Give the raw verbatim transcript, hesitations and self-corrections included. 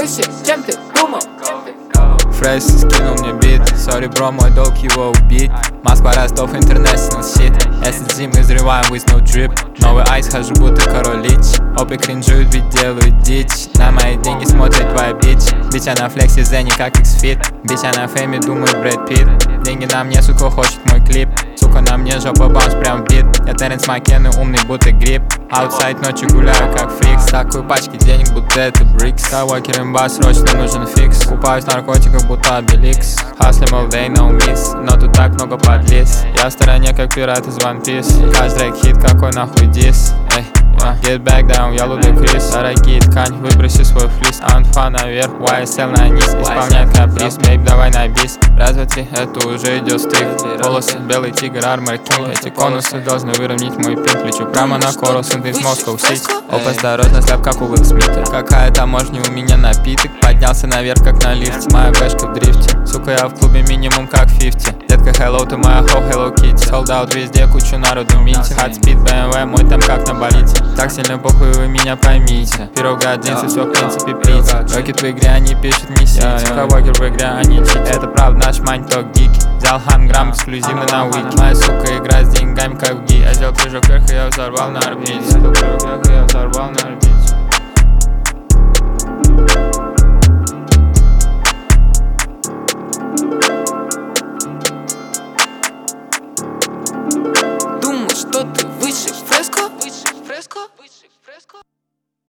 выше, чем ты думал. Фрейс скинул мне бит, сори, бро, мой долг его убить. Москва, Ростов, International shit. эс эс джи, мы взрываем with no drip. Новый айс, хожу будто король лич. Опы кринжуют, ведь делают дичь. На мои деньги смотрит твоя бич. Бич, она флекси, зэни, как X-Fit. Бич, она фэми, думает Брэд Питт. Деньги на мне, сука, хочет мой клип. Сука, на мне жопа баунс, прям бит. Я Теренс Маккены, умный, будто гриб. Аутсайд ночью гуляю, как фрикс. Такой пачки денег, будто это брикс. Кавокер имба, срочно нужен фикс. Купаюсь в наркотиках, будто Обеликс. Хаслим all day, no miss. Но тут так много подлиз. Я в стороне, как пират из One Piece. Каждый хит, какой нахуй дис. Эй, yeah. Get back down, я луды Крис. Дорогие ткань, выброси свой флис. Анфа наверх, уай эс эл на низ. Исполняет каприз, мейк, давай на бис. Раз, два, три, это уже идет стрик. Волосы, белый тигр, армор кинг. Эти конусы должны выровнять мой пинг. Лечу прямо на корус, из Москвы сить. Опа, осторожно, слаб, как у Уилл Смита. Какая таможня, у меня напиток. Поднялся наверх, как на лифте. Моя бэшка в дрифте. Сука, я в клубе минимум как фифти. Детка, hello, ты моя хоу, hello kitty. Sold out везде, кучу народу минте. Hot speed, бэ эм вэ, мой там как на болите. Так сильно похуй, вы меня поймите. Пирога, джинсы, все в принципе пить. Рокет в игре, они пишут не сить. Кавокер в игре, они чит. Это правда, наш мань-ток гики. Взял ханграм эксклюзивно на уики. Моя сука играет с деньгами, как в ги. Я сделал прыжок вверх, и я взорвал на орбите. Я взорвал на орбите.